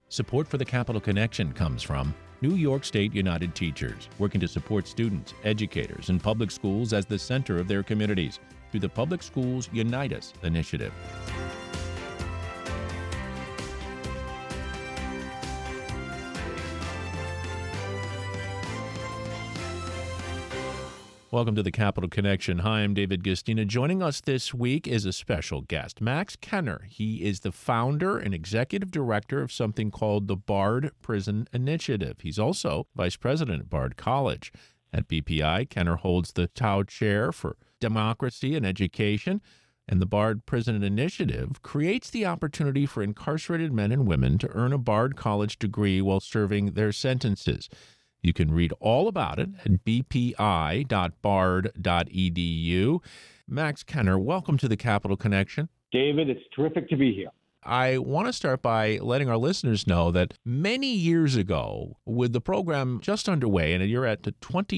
Support for the Capital Connection comes from New York State United Teachers, working to support students, educators, and public schools as the center of their communities through the Public Schools Unite Us initiative. Welcome to the Capital Connection. Hi, I'm David Gistina. Joining us this week is a special guest, Max Kenner. He is the founder and executive director of something called the Bard Prison Initiative. He's also vice president at Bard College. At BPI, Kenner holds the Tao Chair for Democracy and Education, and the Bard Prison Initiative creates the opportunity for incarcerated men and women to earn a Bard College degree while serving their sentences. You can read all about it at bpi.bard.edu. Max Kenner, welcome to the Capital Connection. David, it's terrific to be here. I want to start by letting our listeners know that many years ago, with the program just underway, and you're at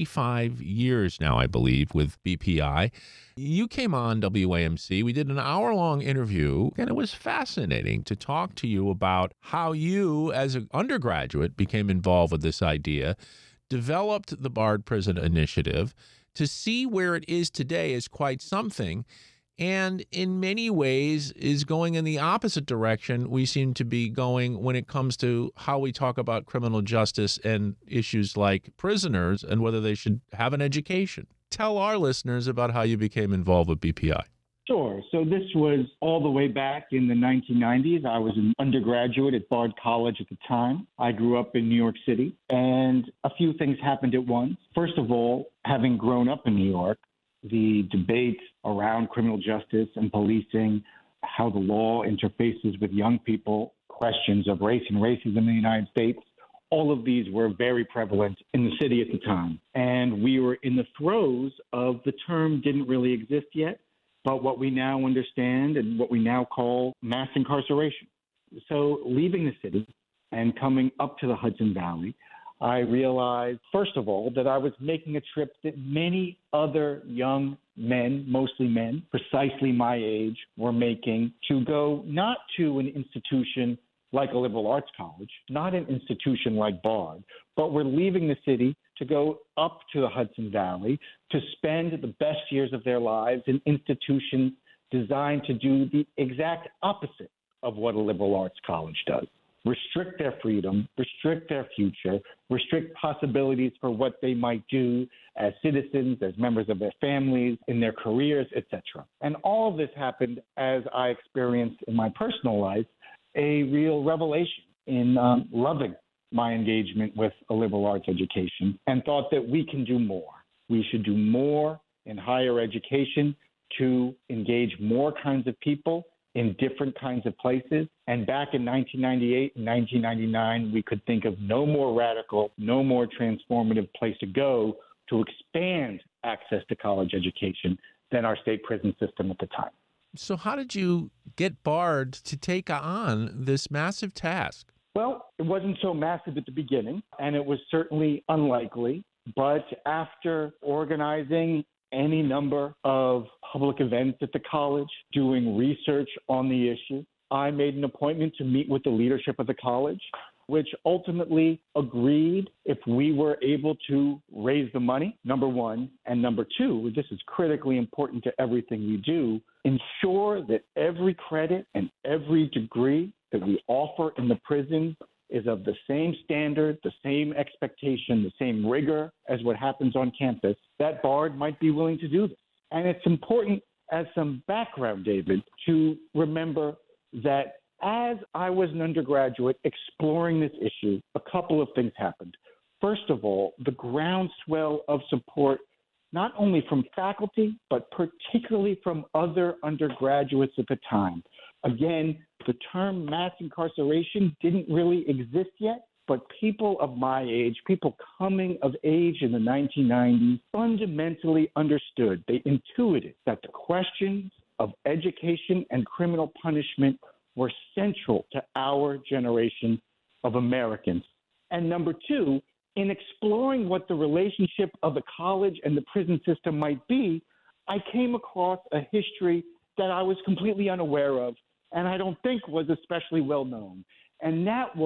25 years now, I believe, with BPI, you came on WAMC. We did an hour-long interview, and it was fascinating to talk to you about how you, as an undergraduate, became involved with this idea, developed the Bard Prison Initiative. To see where it is today is quite something, and in many ways is going in the opposite direction we seem to be going when it comes to how we talk about criminal justice and issues like prisoners and whether they should have an education. Tell our listeners about how you became involved with BPI. Sure. So this was all the way back in the 1990s. I was an undergraduate at Bard College at the time. I grew up in New York City, and a few things happened at once. First of all, having grown up in New York, the debate around criminal justice and policing, how the law interfaces with young people, questions of race and racism in the United States, all of these were very prevalent in the city at the time. And we were in the throes of the term didn't really exist yet, but what we now understand and what we now call mass incarceration. So leaving the city and coming up to the Hudson Valley, I realized, first of all, that I was making a trip that many other young men, mostly men, precisely my age, were making to go not to an institution like a liberal arts college, not an institution like Bard, but we're leaving the city to go up to the Hudson Valley to spend the best years of their lives in institutions designed to do the exact opposite of what a liberal arts college does. Restrict their freedom, restrict their future, restrict possibilities for what they might do as citizens, as members of their families, in their careers, etc. And all of this happened as I experienced in my personal life a real revelation in loving my engagement with a liberal arts education and thought that we can do more. We should do more in higher education to engage more kinds of people in different kinds of places. And back in 1998 and 1999, we could think of no more radical, no more transformative place to go to expand access to college education than our state prison system at the time. So how did you get Bard to take on this massive task? Well, it wasn't so massive at the beginning, and it was certainly unlikely. But after organizing any number of public events at the college, doing research on the issue, I made an appointment to meet with the leadership of the college, which ultimately agreed if we were able to raise the money, number one, and number two, this is critically important to everything we do, ensure that every credit and every degree that we offer in the prison is of the same standard, the same expectation, the same rigor as what happens on campus, that Bard might be willing to do this. And it's important as some background, David, to remember that as I was an undergraduate exploring this issue, a couple of things happened. First of all, the groundswell of support, not only from faculty, but particularly from other undergraduates at the time. Again, the term mass incarceration didn't really exist yet, but people of my age, people coming of age in the 1990s, fundamentally understood, they intuited that the questions of education and criminal punishment were central to our generation of Americans. And number two, in exploring what the relationship of the college and the prison system might be, I came across a history that I was completely unaware of and I don't think was especially well known. And that was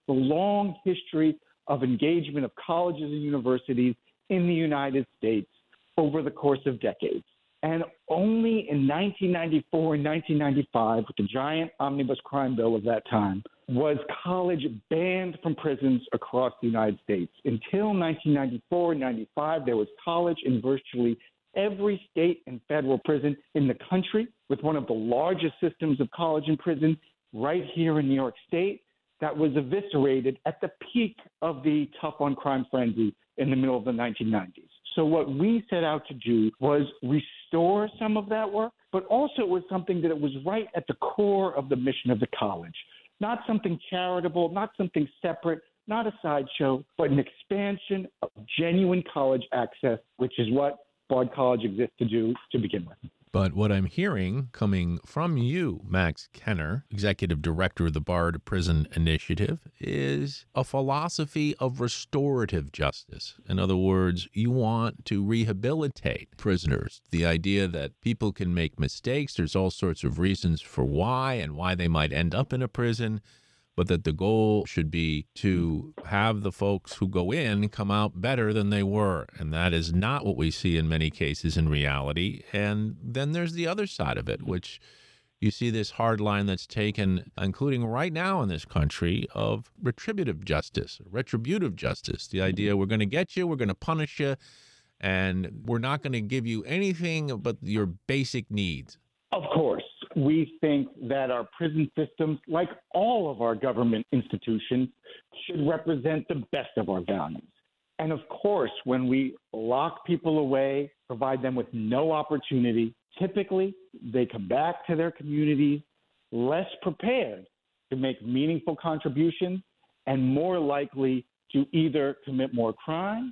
the long history of engagement of colleges and universities in the United States over the course of decades. And only in 1994 and 1995, with the giant omnibus crime bill of that time, was college banned from prisons across the United States. Until 1994 and 95, there was college in virtually every state and federal prison in the country, with one of the largest systems of college and prison right here in New York State that was eviscerated at the peak of the tough on crime frenzy in the middle of the 1990s. So what we set out to do was restore some of that work, but also it was something that it was right at the core of the mission of the college. Not something charitable, not something separate, not a sideshow, but an expansion of genuine college access, which is what Bard College exists to do to begin with. But what I'm hearing coming from you, Max Kenner, Executive Director of the Bard Prison Initiative, is a philosophy of restorative justice. In other words, you want to rehabilitate prisoners. The idea that people can make mistakes, there's all sorts of reasons for why and why they might end up in a prison, but that the goal should be to have the folks who go in come out better than they were. And that is not what we see in many cases in reality. And then there's the other side of it, which you see this hard line that's taken, including right now in this country, of retributive justice. The idea we're going to get you, we're going to punish you, and we're not going to give you anything but your basic needs. Of course, we think that our prison systems, like all of our government institutions, should represent the best of our values. And of course, when we lock people away, provide them with no opportunity, typically they come back to their communities less prepared to make meaningful contributions and more likely to either commit more crime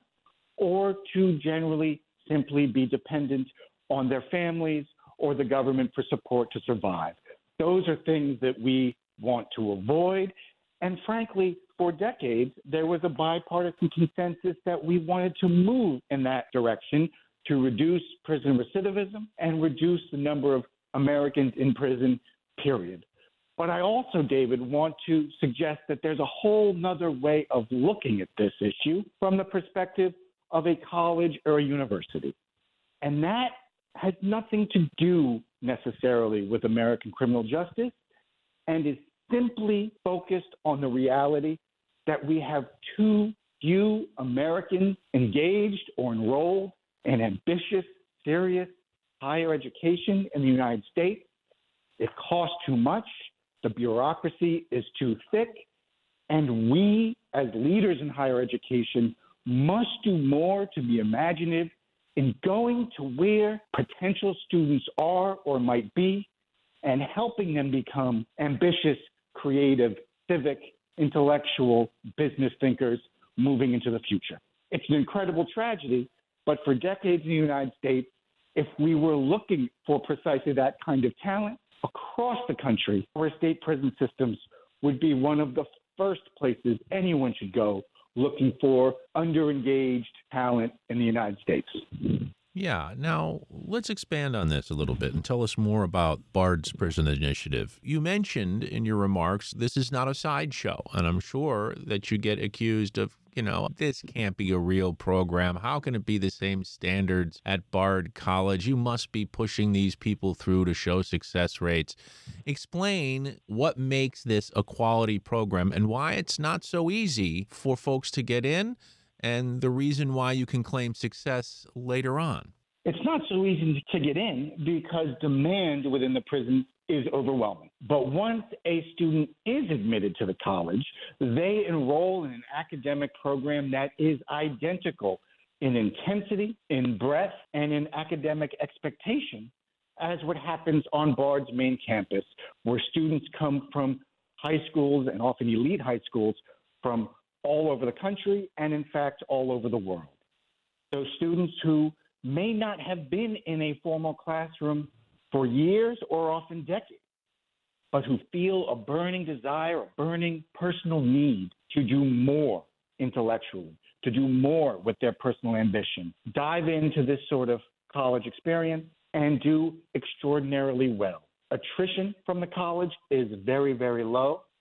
or to generally simply be dependent on their families or the government for support to survive. Those are things that we want to avoid. And frankly, for decades, there was a bipartisan consensus that we wanted to move in that direction to reduce prison recidivism and reduce the number of Americans in prison, period. But I also, David, want to suggest that there's a whole nother way of looking at this issue from the perspective of a college or a university. And that has nothing to do necessarily with American criminal justice and is simply focused on the reality that we have too few Americans engaged or enrolled in ambitious, serious higher education in the United States. It costs too much, the bureaucracy is too thick, and we as leaders in higher education must do more to be imaginative in going to where potential students are or might be and helping them become ambitious, creative, civic, intellectual business thinkers moving into the future. It's an incredible tragedy, but for decades in the United States, if we were looking for precisely that kind of talent across the country, our state prison systems would be one of the first places anyone should go looking for underengaged talent in the United States. Yeah. Now, let's expand on this a little bit and tell us more about Bard's Prison Initiative. You mentioned in your remarks this is not a sideshow, and I'm sure that you get accused of, this can't be a real program. How can it be the same standards at Bard College? You must be pushing these people through to show success rates. Explain what makes this a quality program and why it's not so easy for folks to get in, and the reason why you can claim success later on. It's not so easy to get in because demand within the prison is overwhelming. But once a student is admitted to the college, they enroll in an academic program that is identical in intensity, in breadth, and in academic expectation as what happens on Bard's main campus, where students come from high schools and often elite high schools from all over the country and, in fact, all over the world. Those students who may not have been in a formal classroom for years or often decades, but who feel a burning desire, a burning personal need to do more intellectually, to do more with their personal ambition, dive into this sort of college experience and do extraordinarily well. Attrition from the college is very, very low.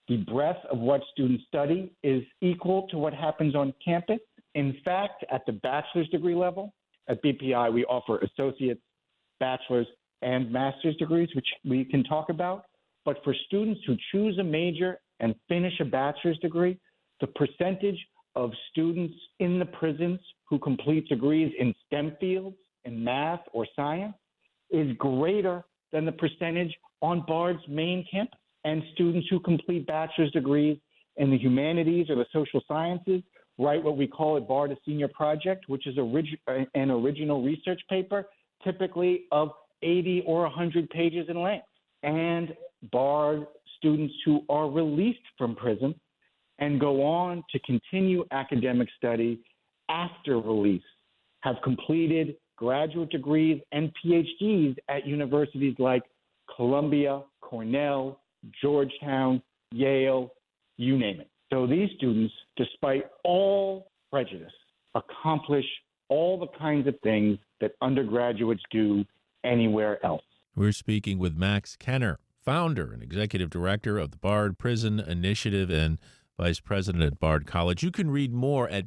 The breadth of what students study is equal to what happens on campus. In fact, at the bachelor's degree level, at BPI, we offer associate's, bachelor's, and master's degrees, which we can talk about. But for students who choose a major and finish a bachelor's degree, the percentage of students in the prisons who complete degrees in STEM fields, in math or science, is greater than the percentage on BARD's main campus. And students who complete bachelor's degrees in the humanities or the social sciences write what we call at BARD a senior project, which is an original research paper, typically of 80 or 100 pages in length. And BARD students who are released from prison and go on to continue academic study after release have completed graduate degrees and PhDs at universities like Columbia, Cornell, Georgetown, Yale, you name it. So these students, despite all prejudice, accomplish all the kinds of things that undergraduates do anywhere else. We're speaking with Max Kenner, founder and executive director of the Bard Prison Initiative and vice president at Bard College. You can read more at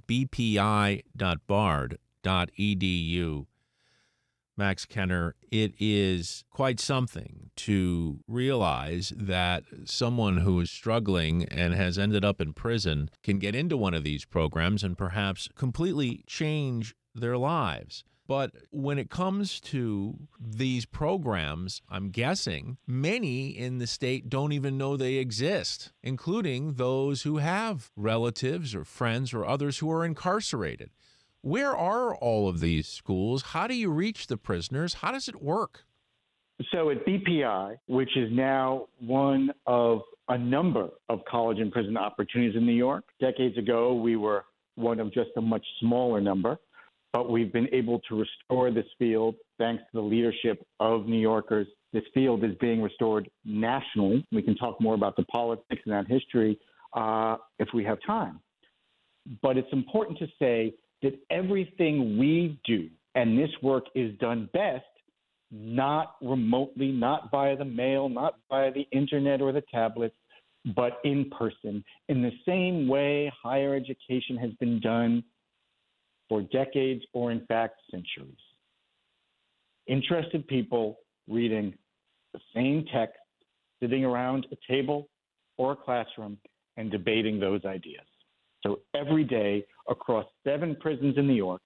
bpi.bard.edu. Max Kenner, it is quite something to realize that someone who is struggling and has ended up in prison can get into one of these programs and perhaps completely change their lives. But when it comes to these programs, I'm guessing many in the state don't even know they exist, including those who have relatives or friends or others who are incarcerated. Where are all of these schools? How do you reach the prisoners? How does it work? So at BPI, which is now one of a number of college and prison opportunities in New York, decades ago we were one of just a much smaller number, but we've been able to restore this field thanks to the leadership of New Yorkers. This field is being restored nationally. We can talk more about the politics and that history if we have time. But it's important to say that everything we do, and this work is done best, not remotely, not via the mail, not via the internet or the tablets, but in person, in the same way higher education has been done for decades or, in fact, centuries. Interested people reading the same text, sitting around a table or a classroom and debating those ideas. So every day across 7 prisons in New York,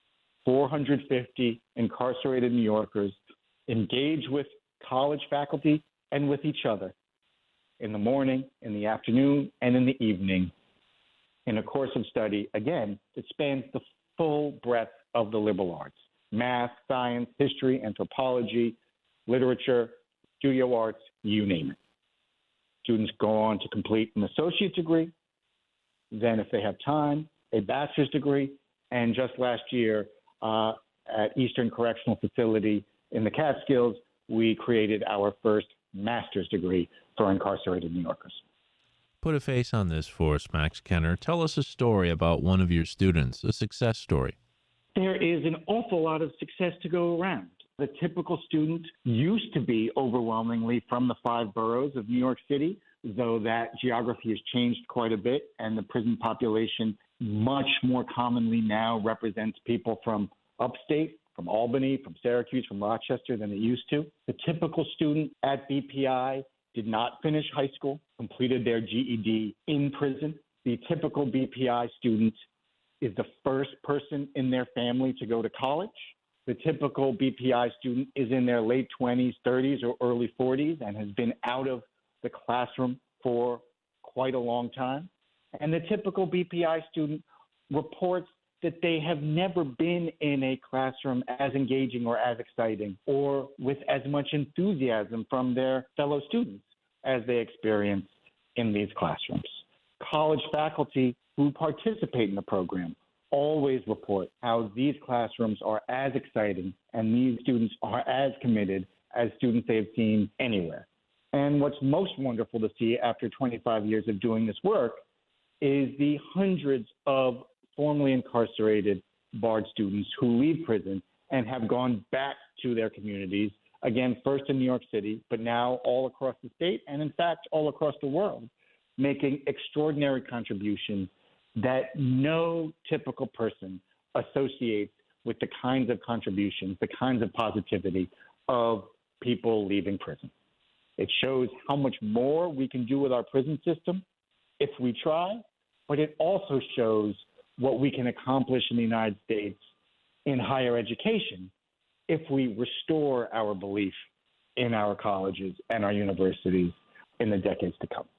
450 incarcerated New Yorkers engage with college faculty and with each other in the morning, in the afternoon, and in the evening in a course of study, again, that spans the full breadth of the liberal arts: math, science, history, anthropology, literature, studio arts, you name it. Students go on to complete an associate degree, then if they have time, a bachelor's degree, and just last year at Eastern Correctional Facility in the Catskills, we created our first master's degree for incarcerated New Yorkers. Put a face on this for us, Max Kenner. Tell us a story about one of your students, a success story. There is an awful lot of success to go around. The typical student used to be overwhelmingly from the 5 boroughs of New York City, though that geography has changed quite a bit, and the prison population much more commonly now represents people from upstate, from Albany, from Syracuse, from Rochester than it used to. The typical student at BPI did not finish high school, completed their GED in prison. The typical BPI student is the first person in their family to go to college. The typical BPI student is in their late 20s, 30s, or early 40s and has been out of the classroom for quite a long time. And the typical BPI student reports that they have never been in a classroom as engaging or as exciting or with as much enthusiasm from their fellow students as they experience in these classrooms. College faculty who participate in the program always report how these classrooms are as exciting and these students are as committed as students they have seen anywhere. And what's most wonderful to see after 25 years of doing this work is the hundreds of formerly incarcerated BARD students who leave prison and have gone back to their communities, again, first in New York City, but now all across the state and, in fact, all across the world, making extraordinary contributions that no typical person associates with the kinds of contributions, the kinds of positivity of people leaving prison. It shows how much more we can do with our prison system if we try, but it also shows what we can accomplish in the United States in higher education if we restore our belief in our colleges and our universities in the decades to come.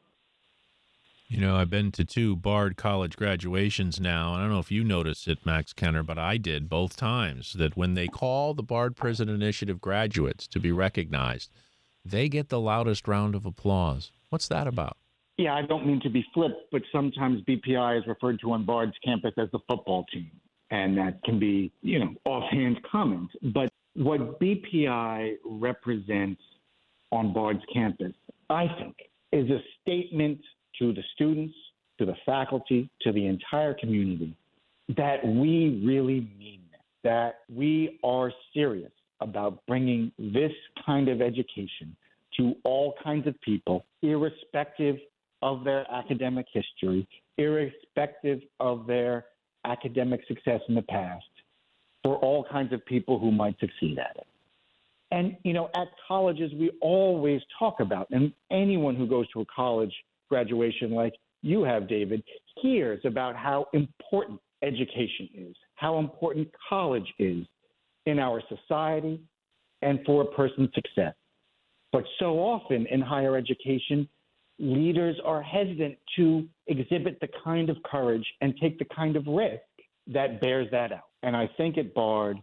You know, I've been to 2 Bard College graduations now. I don't know if you noticed it, Max Kenner, but I did both times, that when they call the Bard Prison Initiative graduates to be recognized, they get the loudest round of applause. What's that about? Yeah, I don't mean to be flip, but sometimes BPI is referred to on Bard's campus as the football team, and that can be, offhand comment. But what BPI represents on Bard's campus, I think, is a statement to the students, to the faculty, to the entire community, that we really mean that we are serious about bringing this kind of education to all kinds of people, irrespective of their academic history, irrespective of their academic success in the past, for all kinds of people who might succeed at it. And, at colleges, we always talk about, and anyone who goes to a college graduation like you have, David, hears about how important education is, how important college is in our society and for a person's success. But so often in higher education, leaders are hesitant to exhibit the kind of courage and take the kind of risk that bears that out. And I think at Bard,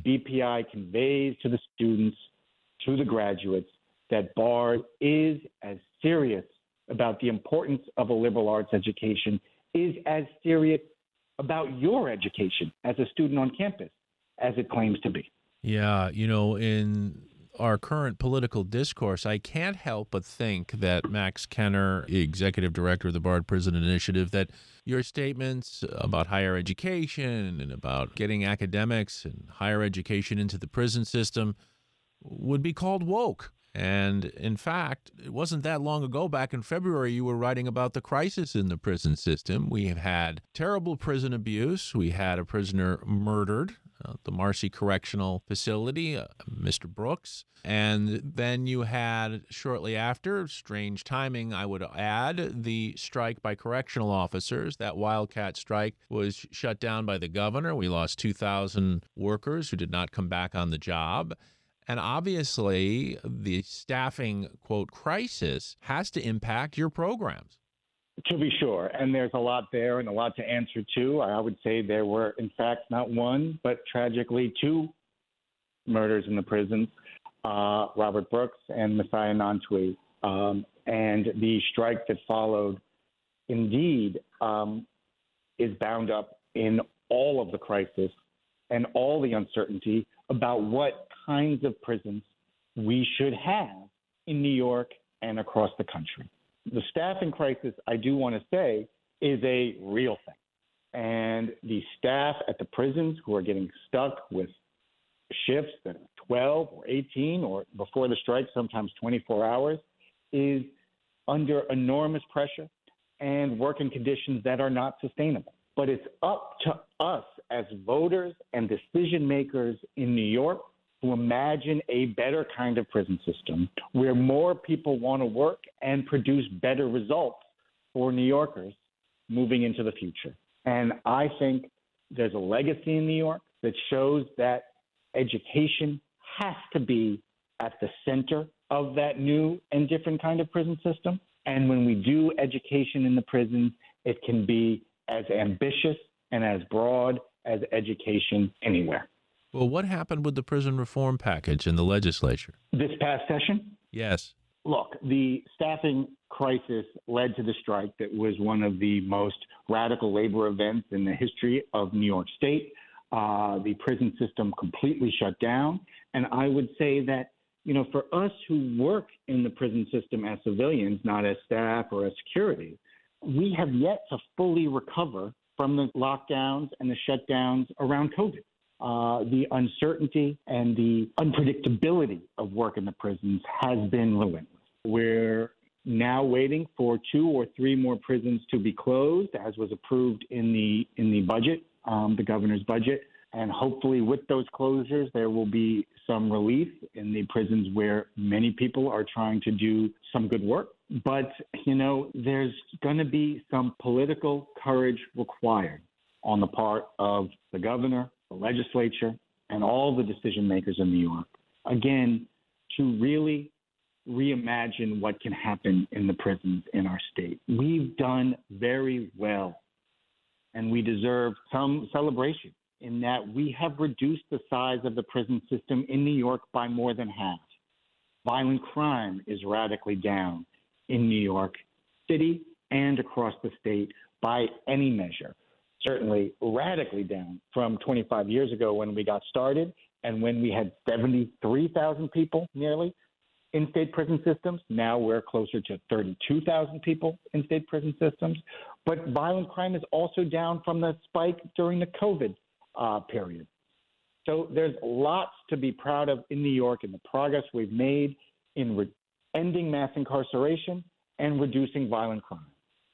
BPI conveys to the students, to the graduates, that Bard is as serious about the importance of a liberal arts education, is as serious about your education as a student on campus as it claims to be. Yeah, in our current political discourse, I can't help but think that Max Kenner, executive director of the Bard Prison Initiative, that your statements about higher education and about getting academics and higher education into the prison system would be called woke. And in fact, it wasn't that long ago, back in February, you were writing about the crisis in the prison system. We have had terrible prison abuse. We had a prisoner murdered at the Marcy Correctional Facility, Mr. Brooks. And then you had, shortly after, strange timing, I would add, the strike by correctional officers. That wildcat strike was shut down by the governor. We lost 2,000 workers who did not come back on the job. And obviously, the staffing, quote, crisis has to impact your programs. To be sure. And there's a lot there and a lot to answer to. I would say there were, in fact, not one, but tragically 2 murders in the prisons, Robert Brooks and Messiah Nantwi. And the strike that followed, indeed, is bound up in all of the crisis and all the uncertainty about what kinds of prisons we should have in New York and across the country. The staffing crisis, I do want to say, is a real thing. And the staff at the prisons who are getting stuck with shifts that are 12 or 18 or before the strike, sometimes 24 hours, is under enormous pressure and working conditions that are not sustainable. But it's up to us as voters and decision makers in New York to imagine a better kind of prison system where more people want to work and produce better results for New Yorkers moving into the future. And I think there's a legacy in New York that shows that education has to be at the center of that new and different kind of prison system. And when we do education in the prisons, it can be as ambitious and as broad as education anywhere. Well, what happened with the prison reform package in the legislature? This past session? Yes. Look, the staffing crisis led to the strike that was one of the most radical labor events in the history of New York State. The prison system completely shut down. And I would say that, for us who work in the prison system as civilians, not as staff or as security, we have yet to fully recover from the lockdowns and the shutdowns around COVID. The uncertainty and the unpredictability of work in the prisons has been relentless. We're now waiting for 2 or 3 more prisons to be closed, as was approved in the budget, the governor's budget. And hopefully with those closures, there will be some relief in the prisons where many people are trying to do some good work. But, there's going to be some political courage required on the part of the governor, the legislature, and all the decision makers in New York, again, to really reimagine what can happen in the prisons in our state. We've done very well, and we deserve some celebration in that we have reduced the size of the prison system in New York by more than half. Violent crime is radically down in New York City and across the state by any measure. Certainly radically down from 25 years ago when we got started and when we had 73,000 people nearly in state prison systems. Now we're closer to 32,000 people in state prison systems. But violent crime is also down from the spike during the COVID period. So there's lots to be proud of in New York and the progress we've made in ending mass incarceration and reducing violent crime.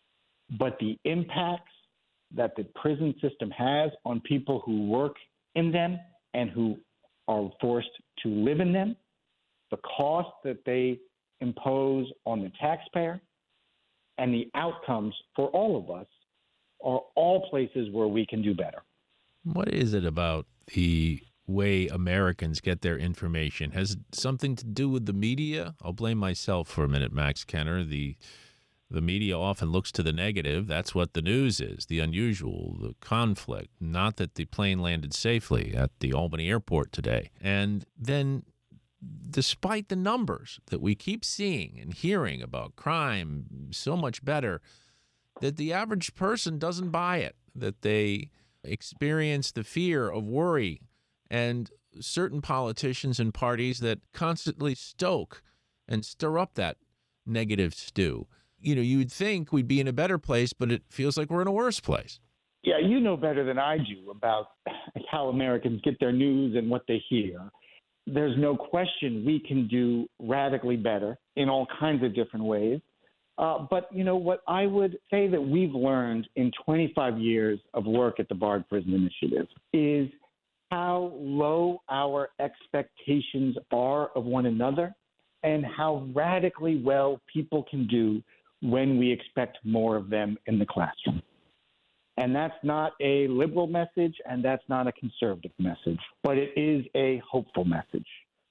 But the impacts that the prison system has on people who work in them and who are forced to live in them, the cost that they impose on the taxpayer, and the outcomes for all of us are all places where we can do better. What is it about the way Americans get their information? Has it something to do with the media? I'll blame myself for a minute, Max Kenner. The media often looks to the negative. That's what the news is, the unusual, the conflict, not that the plane landed safely at the Albany airport today. And then despite the numbers that we keep seeing and hearing about crime so much better, that the average person doesn't buy it, that they experience the fear of worry, and certain politicians and parties that constantly stoke and stir up that negative stew. You'd think we'd be in a better place, but it feels like we're in a worse place. Yeah, you know better than I do about how Americans get their news and what they hear. There's no question we can do radically better in all kinds of different ways. But what I would say that we've learned in 25 years of work at the Bard Prison Initiative is how low our expectations are of one another and how radically well people can do when we expect more of them in the classroom. And that's not a liberal message, and that's not a conservative message, but it is a hopeful message.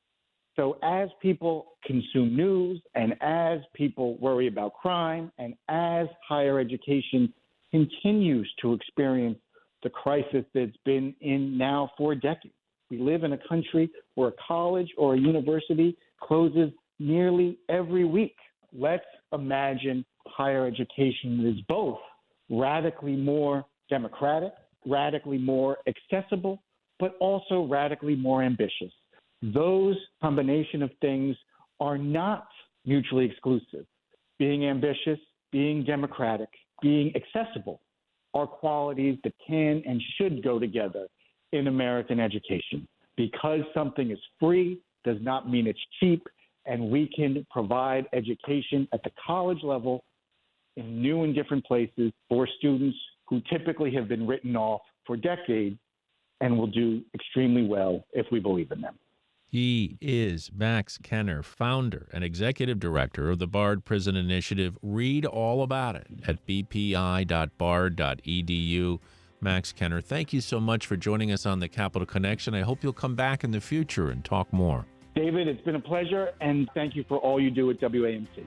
So as people consume news and as people worry about crime and as higher education continues to experience the crisis that's been in now for decades, we live in a country where a college or a university closes nearly every week. Let's imagine higher education that is both radically more democratic, radically more accessible, but also radically more ambitious. Those combination of things are not mutually exclusive. Being ambitious, being democratic, being accessible are qualities that can and should go together in American education. Because something is free does not mean it's cheap, and we can provide education at the college level in new and different places for students who typically have been written off for decades and will do extremely well if we believe in them. He is Max Kenner, founder and executive director of the Bard Prison Initiative. Read all about it at bpi.bard.edu. Max Kenner, thank you so much for joining us on the Capital Connection. I hope you'll come back in the future and talk more. David, it's been a pleasure, and thank you for all you do at WAMC.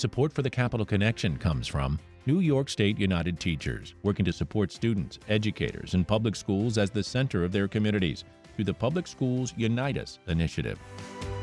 Support for the Capital Connection comes from New York State United Teachers, working to support students, educators, and public schools as the center of their communities through the Public Schools Unite Us initiative.